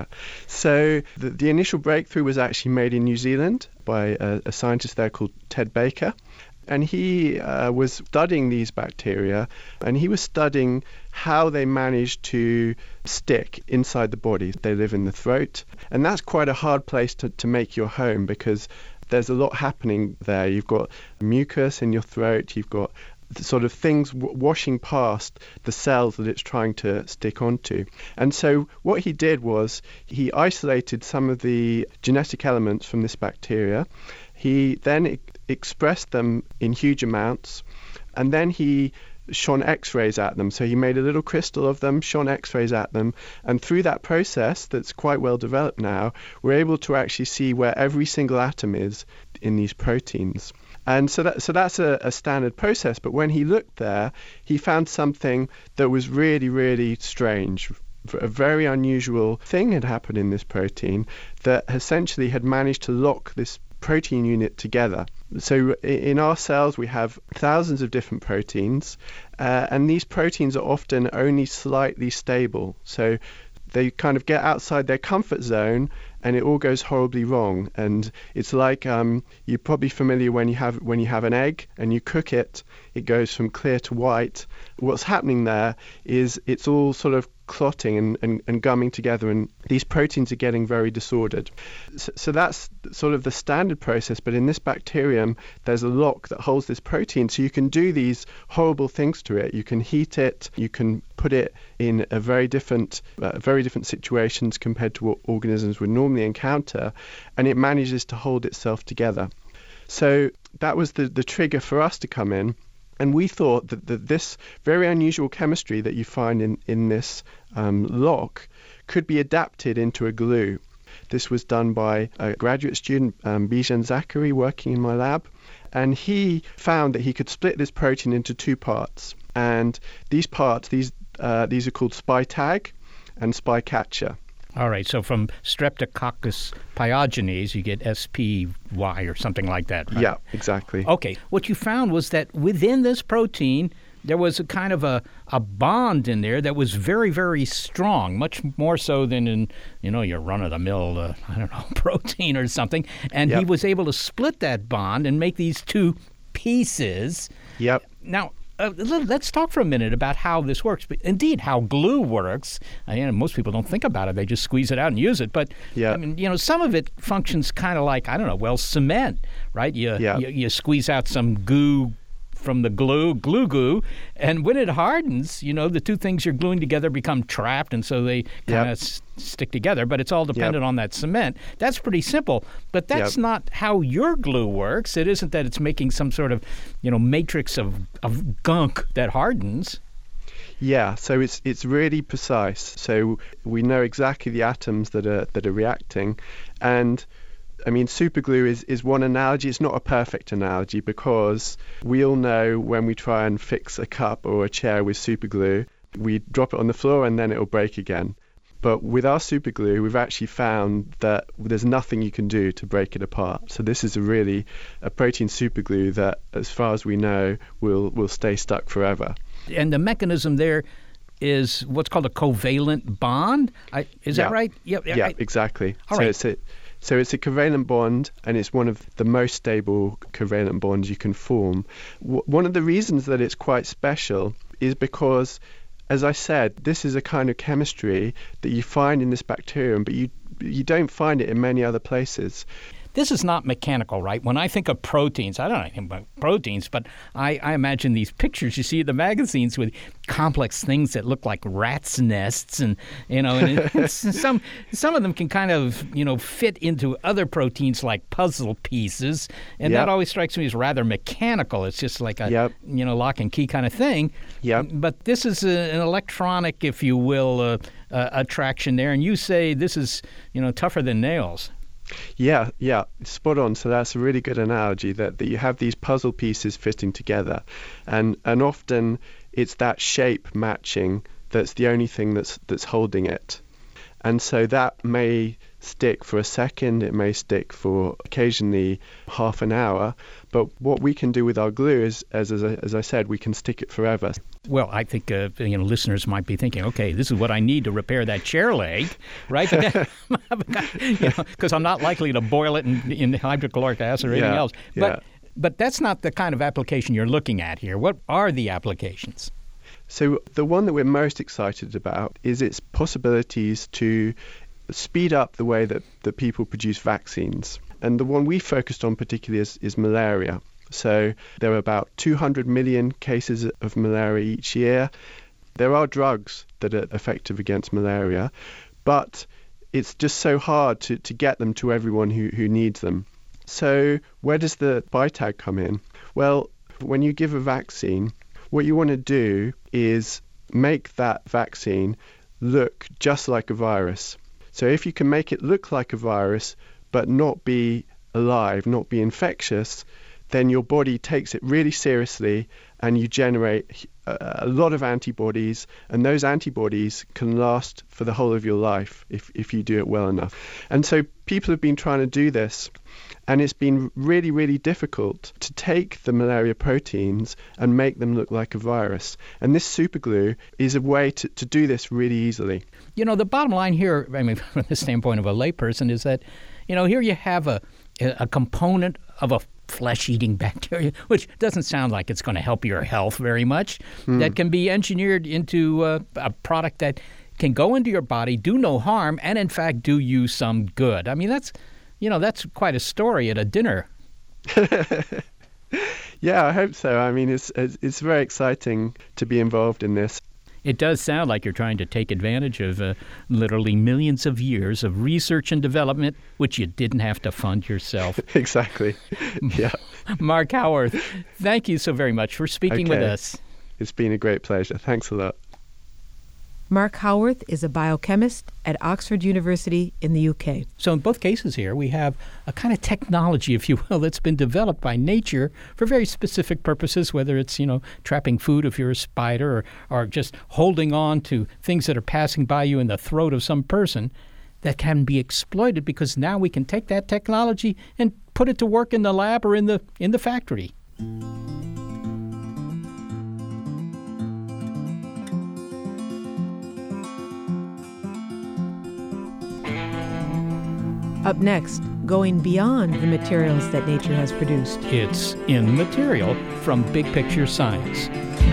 Speaker 11: So the, the initial breakthrough was actually made in New Zealand by a, a scientist there called Ted Baker. And he uh, was studying these bacteria, and he was studying how they manage to stick inside the body. They live in the throat, and that's quite a hard place to, to make your home because there's a lot happening there. You've got mucus in your throat, you've got the sort of things w- washing past the cells that it's trying to stick onto. And so what he did was he isolated some of the genetic elements from this bacteria. He then e- expressed them in huge amounts, and then he shone X-rays at them. So he made a little crystal of them, shone X-rays at them, and through that process that's quite well developed now, we're able to actually see where every single atom is in these proteins. And so that so that's a, a standard process, but when he looked there, he found something that was really, really strange. A very unusual thing had happened in this protein that essentially had managed to lock this protein unit together. So in our cells we have thousands of different proteins, uh, and these proteins are often only slightly stable. So they kind of get outside their comfort zone and it all goes horribly wrong. And it's like um, you're probably familiar when you have when you have an egg and you cook it, it goes from clear to white. What's happening there is it's all sort of clotting and, and, and gumming together, and these proteins are getting very disordered. So, so that's sort of the standard process, but in this bacterium there's a lock that holds this protein, so you can do these horrible things to it. You can heat it, you can put it in a very different uh, very different situations compared to what organisms would normally encounter, and it manages to hold itself together. So that was the, the trigger for us to come in. And we thought that, that this very unusual chemistry that you find in, in this um, lock could be adapted into a glue. This was done by a graduate student, um, Bijan Zachary, working in my lab. And he found that he could split this protein into two parts. And these parts, these uh, these are called SpyTag and SpyCatcher.
Speaker 3: All right, so from Streptococcus pyogenes, you get S P Y or something like that, right?
Speaker 11: Yeah, exactly.
Speaker 3: Okay, what you found was that within this protein, there was a kind of a, a bond in there that was very, very strong, much more so than in, you know, your run-of-the-mill, uh, I don't know, protein or something. And
Speaker 11: yep.
Speaker 3: he was able to split that bond and make these two pieces.
Speaker 11: Yep.
Speaker 3: Now, Uh, let's talk for a minute about how this works. But indeed, how glue works. I mean, most people don't think about it; they just squeeze it out and use it. But
Speaker 11: yeah.
Speaker 3: I mean, you know, some of it functions kind of like I don't know, well, cement, right? You,
Speaker 11: yeah.
Speaker 3: you you squeeze out some goo from the glue, glue goo, and when it hardens, you know, the two things you're gluing together become trapped, and so they kind of
Speaker 11: yep.
Speaker 3: s- stick together. But it's all dependent
Speaker 11: yep.
Speaker 3: on that cement. That's pretty simple. But that's
Speaker 11: yep.
Speaker 3: not how your glue works. It isn't that it's making some sort of, you know, matrix of, of gunk that hardens.
Speaker 11: Yeah, so it's it's really precise. So we know exactly the atoms that are that are reacting, and I mean, superglue is, is one analogy. It's not a perfect analogy because we all know when we try and fix a cup or a chair with superglue, we drop it on the floor and then it'll break again. But with our superglue, we've actually found that there's nothing you can do to break it apart. So this is a really a protein superglue that, as far as we know, will will stay stuck forever.
Speaker 3: And the mechanism there is what's called a covalent bond. I, is
Speaker 11: yeah.
Speaker 3: that right?
Speaker 11: Yeah, yeah I, exactly.
Speaker 3: All
Speaker 11: so
Speaker 3: right.
Speaker 11: It's a, So it's a covalent bond, and it's one of the most stable covalent bonds you can form. W- one of the reasons that it's quite special is because, as I said, this is a kind of chemistry that you find in this bacterium, but you you don't find it in many other places.
Speaker 3: This is not mechanical, right? When I think of proteins, I don't know anything about proteins, but I, I imagine these pictures you see in the magazines with complex things that look like rats' nests, and you know, and it's, some some of them can kind of you know fit into other proteins like puzzle pieces, and
Speaker 11: yep.
Speaker 3: that always strikes me as rather mechanical. It's just like a
Speaker 11: yep.
Speaker 3: you know lock and key kind of thing.
Speaker 11: Yep.
Speaker 3: But this is a, an electronic, if you will, uh, uh, attraction there, and you say this is you know tougher than nails.
Speaker 11: Yeah, yeah, spot on. So that's a really good analogy, that, that you have these puzzle pieces fitting together, and and often it's that shape matching that's the only thing that's that's holding it. And so that may stick for a second, it may stick for occasionally half an hour, but what we can do with our glue is, as as I, as I said, we can stick it forever.
Speaker 3: Well, I think uh, you know listeners might be thinking, okay, this is what I need to repair that chair leg, right? Because you know, I'm not likely to boil it in, in hydrochloric acid or anything
Speaker 11: yeah,
Speaker 3: else. But
Speaker 11: yeah.
Speaker 3: but that's not the kind of application you're looking at here. What are the applications?
Speaker 11: So the one that we're most excited about is its possibilities to speed up the way that, that people produce vaccines. And the one we focused on particularly is, is malaria. So there are about two hundred million cases of malaria each year. There are drugs that are effective against malaria, but it's just so hard to, to get them to everyone who, who needs them. So where does the SpyTag come in? Well, when you give a vaccine, what you want to do is make that vaccine look just like a virus. So if you can make it look like a virus, but not be alive, not be infectious, then your body takes it really seriously and you generate a, a lot of antibodies, and those antibodies can last for the whole of your life if, if you do it well enough. And so people have been trying to do this, and it's been really, really difficult to take the malaria proteins and make them look like a virus. And this superglue is a way to, to do this really easily.
Speaker 3: You know, the bottom line here, I mean, from the standpoint of a layperson, is that, you know, here you have a a component of a flesh-eating bacteria, which doesn't sound like it's going to help your health very much, mm. that can be engineered into uh, a product that can go into your body, do no harm, and in fact do you some good. I mean, that's, you know, that's quite a story at a dinner.
Speaker 11: Yeah, I hope so. I mean, it's it's very exciting to be involved in this.
Speaker 3: It does sound like you're trying to take advantage of uh, literally millions of years of research and development, which you didn't have to fund yourself.
Speaker 11: Exactly. Yeah.
Speaker 3: Mark Howarth, thank you so very much for speaking
Speaker 11: okay.
Speaker 3: with us.
Speaker 11: It's been a great pleasure. Thanks a lot.
Speaker 4: Mark Howarth is a biochemist at Oxford University in the U K.
Speaker 3: So in both cases here, we have a kind of technology, if you will, that's been developed by nature for very specific purposes, whether it's, you know, trapping food if you're a spider, or, or just holding on to things that are passing by you in the throat of some person, that can be exploited because now we can take that technology and put it to work in the lab or in the in the factory.
Speaker 4: Up next, going beyond the materials that nature has produced.
Speaker 3: It's In Material from Big Picture Science.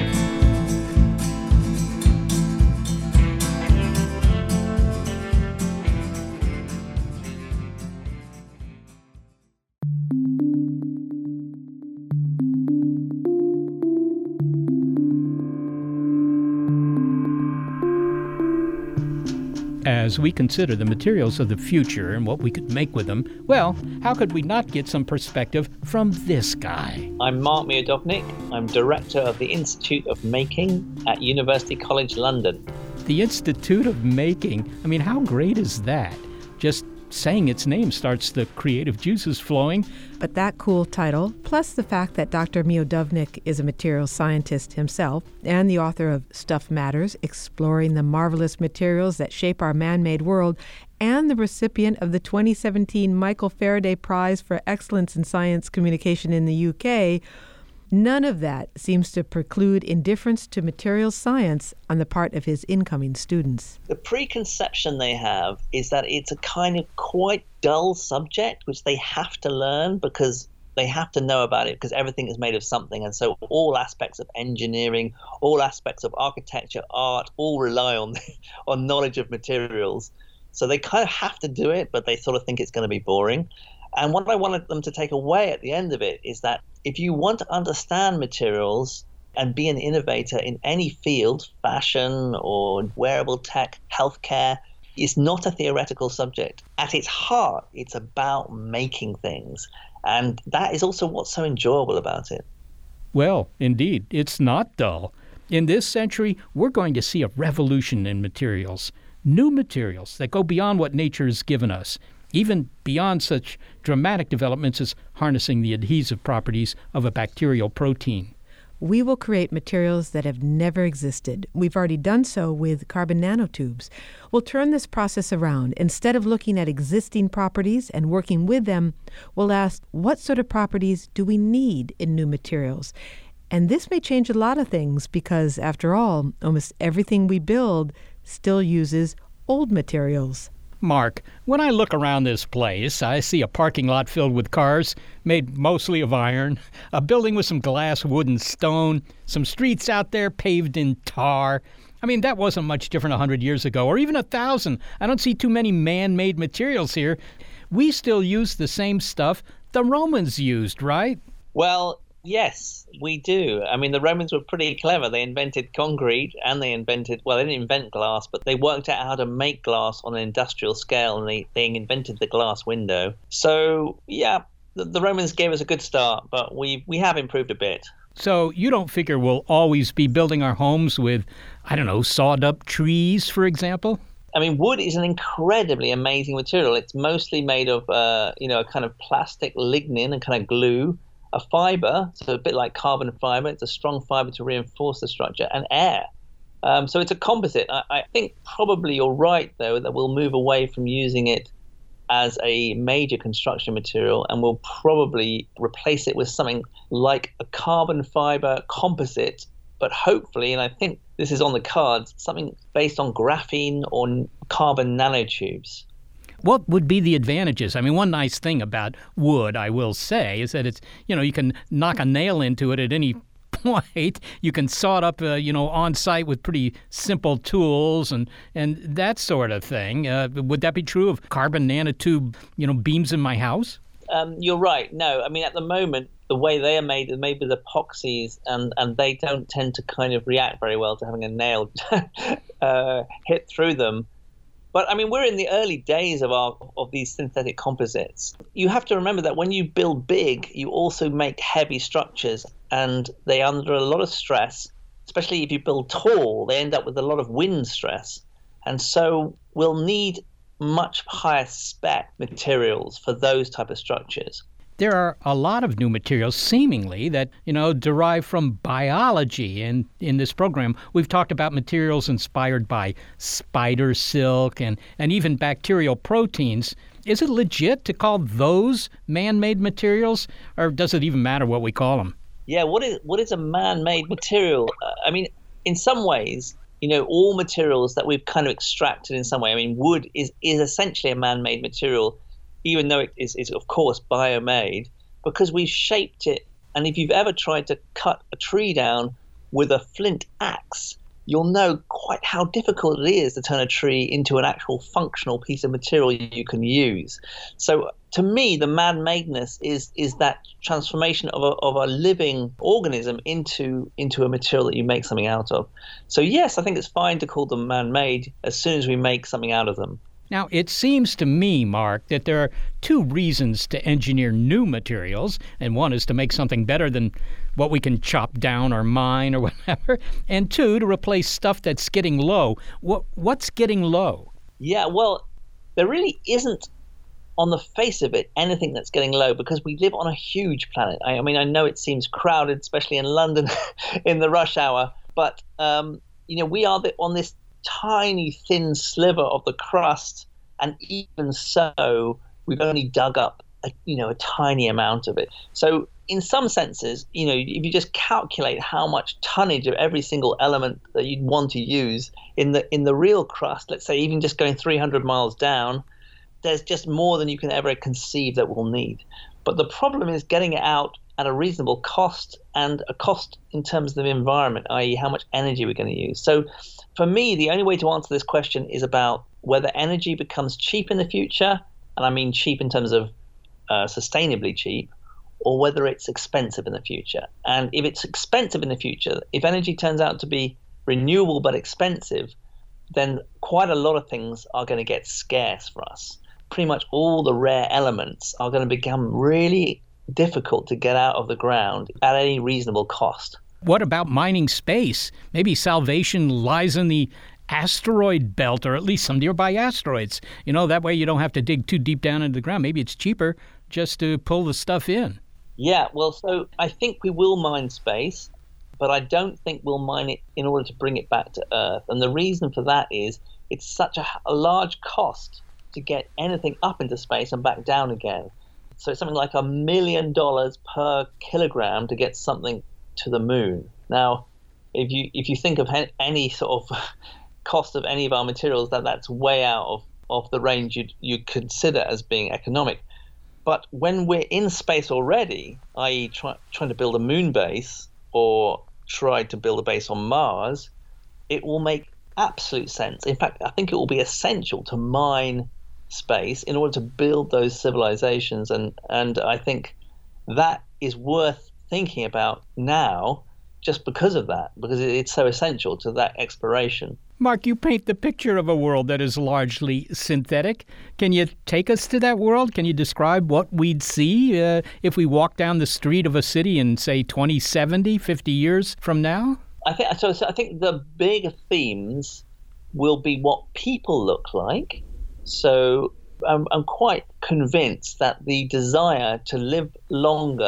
Speaker 3: As we consider the materials of the future and what we could make with them, well, how could we not get some perspective from this guy?
Speaker 12: I'm Mark Miodownik. I'm Director of the Institute of Making at University College London.
Speaker 3: The Institute of Making, I mean, how great is that? Just saying its name starts the creative juices flowing.
Speaker 4: But that cool title, plus the fact that Doctor Miodownik is a materials scientist himself and the author of Stuff Matters, Exploring the Marvelous Materials That Shape Our Man-Made World, and the recipient of the twenty seventeen Michael Faraday Prize for Excellence in Science Communication in the U K, none of that seems to preclude indifference to materials science on the part of his incoming students.
Speaker 12: The preconception they have is that it's a kind of quite dull subject which they have to learn because they have to know about it because everything is made of something. And so all aspects of engineering, all aspects of architecture, art, all rely on, on knowledge of materials. So they kind of have to do it, but they sort of think it's going to be boring. And what I wanted them to take away at the end of it is that if you want to understand materials and be an innovator in any field, fashion or wearable tech, healthcare, it's not a theoretical subject. At its heart, it's about making things. And that is also what's so enjoyable about it.
Speaker 3: Well, indeed, it's not dull. In this century, we're going to see a revolution in materials, new materials that go beyond what nature has given us, even beyond such dramatic developments as harnessing the adhesive properties of a bacterial protein.
Speaker 4: We will create materials that have never existed. We've already done so with carbon nanotubes. We'll turn this process around. Instead of looking at existing properties and working with them, we'll ask, what sort of properties do we need in new materials? And this may change a lot of things because, after all, almost everything we build still uses old materials.
Speaker 3: Mark, when I look around this place, I see a parking lot filled with cars made mostly of iron, a building with some glass, wood, and stone, some streets out there paved in tar. I mean, that wasn't much different a hundred years ago, or even a thousand. I don't see too many man-made materials here. We still use the same stuff the Romans used, right?
Speaker 12: Well, yes, we do. I mean, the Romans were pretty clever. They invented concrete and they invented, well, they didn't invent glass, but they worked out how to make glass on an industrial scale, and they, they invented the glass window. So, yeah, the, the Romans gave us a good start, but we, we have improved a bit.
Speaker 3: So you don't figure we'll always be building our homes with, I don't know, sawed-up trees, for example?
Speaker 12: I mean, wood is an incredibly amazing material. It's mostly made of, uh, you know, a kind of plastic lignin and kind of glue. a fiber, so a bit like carbon fiber. It's a strong fiber to reinforce the structure, and air. Um, so it's a composite. I, I think probably you're right, though, that we'll move away from using it as a major construction material, and we'll probably replace it with something like a carbon fiber composite, but hopefully, and I think this is on the cards, something based on graphene or carbon nanotubes.
Speaker 3: What would be the advantages? I mean, one nice thing about wood, I will say, is that it's, you know, you can knock a nail into it at any point. You can saw it up, uh, you know, on site with pretty simple tools and, and that sort of thing. Uh, would that be true of carbon nanotube, you know, beams in my house?
Speaker 12: Um, you're right. No, I mean, at the moment, the way they are made, they're made with epoxies, and, and they don't tend to kind of react very well to having a nail uh, hit through them. But I mean, we're in the early days of our of these synthetic composites. You have to remember that when you build big, you also make heavy structures, and they're under a lot of stress. Especially if you build tall, they end up with a lot of wind stress, and so we'll need much higher spec materials for those type of structures.
Speaker 3: There are a lot of new materials, seemingly, that, you know, derive from biology. And in this program, we've talked about materials inspired by spider silk and, and even bacterial proteins. Is it legit to call those man-made materials, or does it even matter what we call them?
Speaker 12: Yeah, what is what is a man-made material? Uh, I mean, in some ways, you know, all materials that we've kind of extracted in some way. I mean, wood is, is essentially a man-made material, even though it is, is, of course, bio-made, because we've shaped it. And if you've ever tried to cut a tree down with a flint axe, you'll know quite how difficult it is to turn a tree into an actual functional piece of material you can use. So to me, the man-madeness is is that transformation of a, of a living organism into, into a material that you make something out of. So yes, I think it's fine to call them man-made as soon as we make something out of them.
Speaker 3: Now, it seems to me, Mark, that there are two reasons to engineer new materials, and one is to make something better than what we can chop down or mine or whatever, and two, to replace stuff that's getting low. What What's getting low?
Speaker 12: Yeah, well, there really isn't, on the face of it, anything that's getting low, because we live on a huge planet. I, I mean, I know it seems crowded, especially in London in the rush hour, but, um, you know, we are the, on this tiny thin sliver of the crust, and even so we've only dug up a, you know a tiny amount of it. So in some senses, you know if you just calculate how much tonnage of every single element that you'd want to use in the in the real crust, let's say even just going three hundred miles down, there's just more than you can ever conceive that we'll need. But the problem is getting it out at a reasonable cost, and a cost in terms of the environment, that is how much energy we're going to use. So for me, the only way to answer this question is about whether energy becomes cheap in the future, and I mean cheap in terms of uh, sustainably cheap, or whether it's expensive in the future. And if it's expensive in the future, if energy turns out to be renewable but expensive, then quite a lot of things are going to get scarce for us. Pretty much all the rare elements are going to become really difficult to get out of the ground at any reasonable cost.
Speaker 3: What about mining space? Maybe salvation lies in the asteroid belt, or at least some nearby asteroids. You know, that way you don't have to dig too deep down into the ground. Maybe it's cheaper just to pull the stuff in.
Speaker 12: Yeah, well, so I think we will mine space, but I don't think we'll mine it in order to bring it back to Earth. And the reason for that is it's such a, a large cost to get anything up into space and back down again. So it's something like a million dollars per kilogram to get something to the moon. Now, if you if you think of any sort of cost of any of our materials, that that's way out of, of the range you'd, you'd consider as being economic. But when we're in space already, that is try, trying to build a moon base or try to build a base on Mars, it will make absolute sense. In fact, I think it will be essential to mine space in order to build those civilizations. And, and I think that is worth thinking about now just because of that, because it's so essential to that exploration.
Speaker 3: Mark, you paint the picture of a world that is largely synthetic. Can you take us to that world? Can you describe what we'd see uh, if we walk down the street of a city in, say, twenty seventy, fifty years from now?
Speaker 12: I think so, so I think the big themes will be what people look like. So I'm, I'm quite convinced that the desire to live longer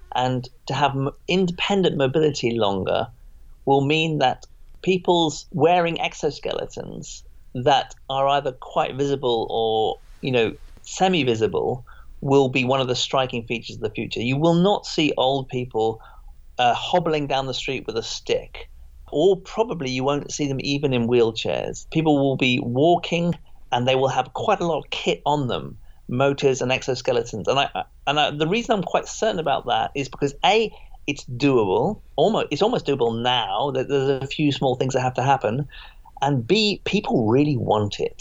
Speaker 12: And to have m- independent mobility longer will mean that people's wearing exoskeletons that are either quite visible or, you know, semi-visible will be one of the striking features of the future. You will not see old people uh, hobbling down the street with a stick, or probably you won't see them even in wheelchairs. People will be walking and they will have quite a lot of kit on them, motors and exoskeletons. And I and I, the reason I'm quite certain about that is because A, it's doable. Almost, it's almost doable now. There's a few small things that have to happen, and B, people really want it.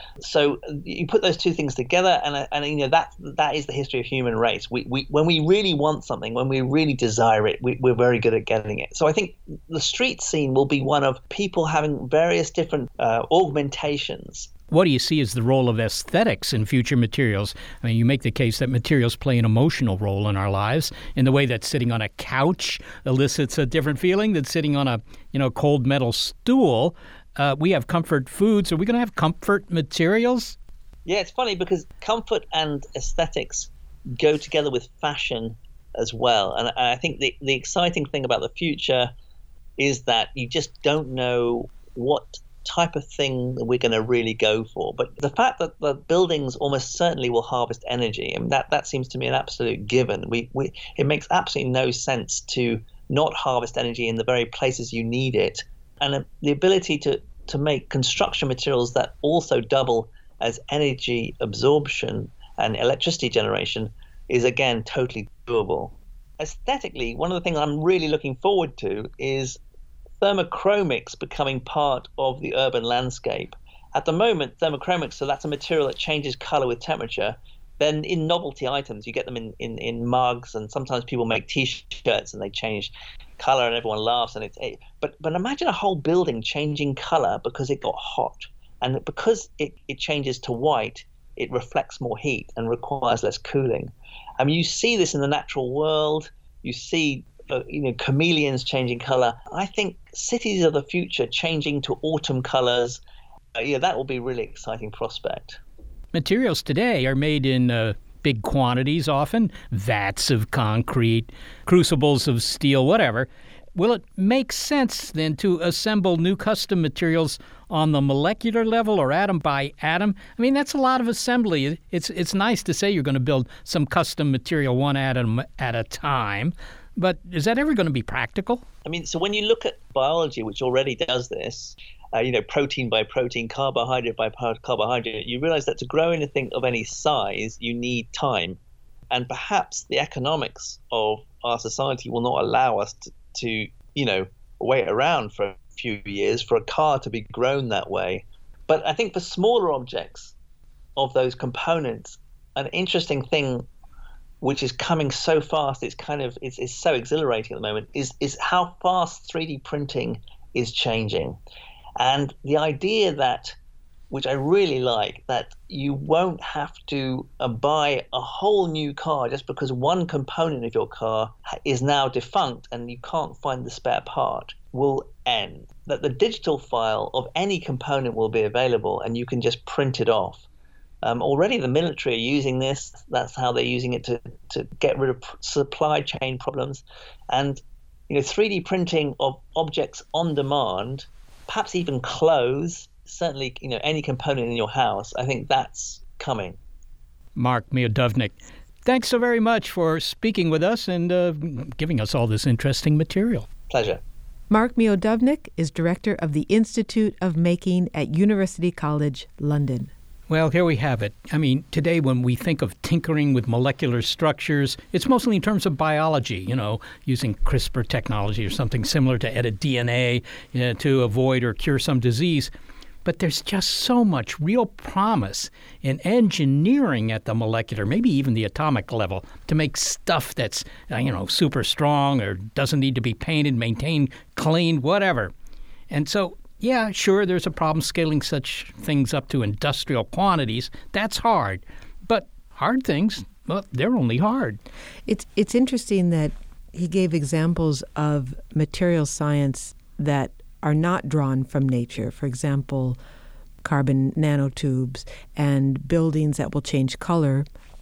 Speaker 12: So you put those two things together, and and you know that that is the history of human race. We we when we really want something, when we really desire it, we, we're very good at getting it. So I think the street scene will be one of people having various different uh, augmentations.
Speaker 3: What do you see as the role of aesthetics in future materials? I mean, you make the case that materials play an emotional role in our lives in the way that sitting on a couch elicits a different feeling than sitting on a, you know, cold metal stool. Uh, we have comfort foods. Are we going to have comfort materials?
Speaker 12: Yeah, it's funny because comfort and aesthetics go together with fashion as well. And I think the, the exciting thing about the future is that you just don't know what type of thing that we're going to really go for. But the fact that the buildings almost certainly will harvest energy, and that, that seems to me an absolute given. We, we it makes absolutely no sense to not harvest energy in the very places you need it. And the ability to, to make construction materials that also double as energy absorption and electricity generation is, again, totally doable. Aesthetically, one of the things I'm really looking forward to is thermochromics becoming part of the urban landscape. At the moment, thermochromics, so that's a material that changes color with temperature. Then in novelty items, you get them in, in, in mugs, and sometimes people make T-shirts and they change color and everyone laughs. And it's it, but but imagine a whole building changing color because it got hot, and because it, it changes to white, it reflects more heat and requires less cooling. I mean, you see this in the natural world. You see uh, you know chameleons changing color. I think cities of the future changing to autumn colors. Uh, yeah, that will be a really exciting prospect.
Speaker 3: Materials today are made in uh, big quantities often, vats of concrete, crucibles of steel, whatever. Will it make sense then to assemble new custom materials on the molecular level or atom by atom? I mean, that's a lot of assembly. It's it's nice to say you're going to build some custom material one atom at a time, but is that ever going to be practical?
Speaker 12: I mean, so when you look at biology, which already does this, Uh, you know, protein by protein, carbohydrate by carbohydrate, you realize that to grow anything of any size, you need time. And perhaps the economics of our society will not allow us to, to, you know, wait around for a few years for a car to be grown that way. But I think for smaller objects of those components, an interesting thing which is coming so fast, it's kind of, it's, it's so exhilarating at the moment, is, is how fast three D printing is changing. And the idea that, which I really like, that you won't have to uh, buy a whole new car just because one component of your car is now defunct and you can't find the spare part, will end. That the digital file of any component will be available and you can just print it off. Um, already the military are using this. That's how they're using it to, to get rid of supply chain problems. And you know, three D printing of objects on demand, perhaps even clothes, certainly, you know, any component in your house, I think that's coming.
Speaker 3: Mark Miodownik, thanks so very much for speaking with us and uh, giving us all this interesting material.
Speaker 12: Pleasure.
Speaker 4: Mark Miodownik is director of the Institute of Making at University College London.
Speaker 3: Well, here we have it. I mean, today when we think of tinkering with molecular structures, it's mostly in terms of biology, you know, using CRISPR technology or something similar to edit D N A you know, to avoid or cure some disease. But there's just so much real promise in engineering at the molecular, maybe even the atomic level, to make stuff that's, you know, super strong or doesn't need to be painted, maintained, cleaned, whatever. And so, yeah, sure, there's a problem scaling such things up to industrial quantities. That's hard. But hard things, well, they're only hard.
Speaker 4: It's it's interesting that he gave examples of material science that are not drawn from nature. For example, carbon nanotubes and buildings that will change color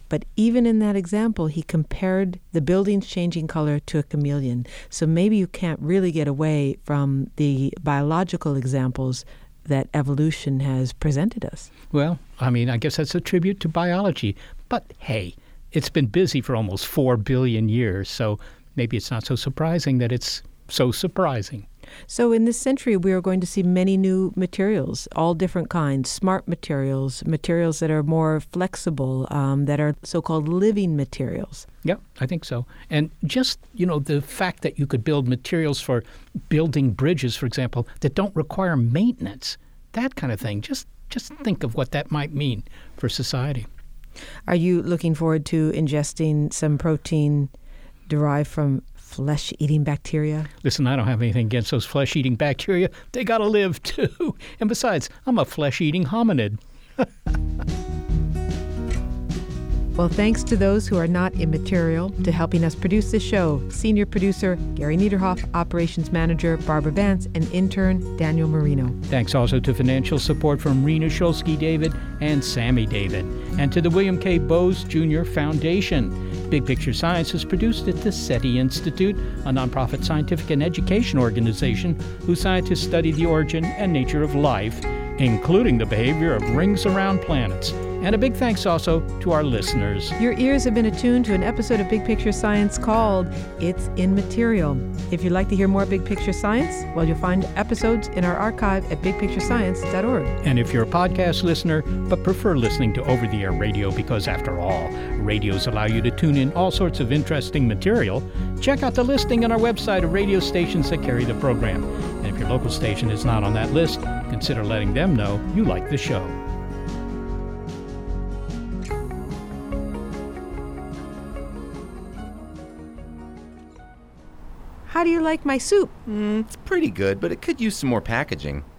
Speaker 4: But even in that example, he compared the buildings changing color to a chameleon. So maybe you can't really get away from the biological examples that evolution has presented us.
Speaker 3: Well, I mean, I guess that's a tribute to biology. But hey, it's been busy for almost four billion years, so maybe it's not so surprising that it's so surprising.
Speaker 4: So in this century, we are going to see many new materials, all different kinds, smart materials, materials that are more flexible, um, that are so-called living materials.
Speaker 3: Yeah, I think so. And just, you know, the fact that you could build materials for building bridges, for example, that don't require maintenance, that kind of thing. Just, just think of what that might mean for society.
Speaker 4: Are you looking forward to ingesting some protein derived from flesh-eating bacteria?
Speaker 3: Listen, I don't have anything against those flesh-eating bacteria. They got to live, too. And besides, I'm a flesh-eating hominid.
Speaker 4: Well, thanks to those who are not immaterial to helping us produce this show. Senior producer Gary Niederhoff, operations manager Barbara Vance, and intern Daniel Marino.
Speaker 3: Thanks also to financial support from Rena Shulsky David and Sammy David, and to the William K. Bowes Junior Foundation. Big Picture Science is produced at the SETI Institute, a nonprofit scientific and education organization whose scientists study the origin and nature of life, including the behavior of rings around planets. And a big thanks also to our listeners.
Speaker 4: Your ears have been attuned to an episode of Big Picture Science called It's Immaterial. If you'd like to hear more Big Picture Science, well, you'll find episodes in our archive at big picture science dot org.
Speaker 3: And if you're a podcast listener but prefer listening to over-the-air radio because, after all, radios allow you to tune in all sorts of interesting material, check out the listing on our website of radio stations that carry the program. And if your local station is not on that list, consider letting them know you like the show.
Speaker 4: How do you like my soup?
Speaker 6: Mm, it's pretty good, but it could use some more packaging.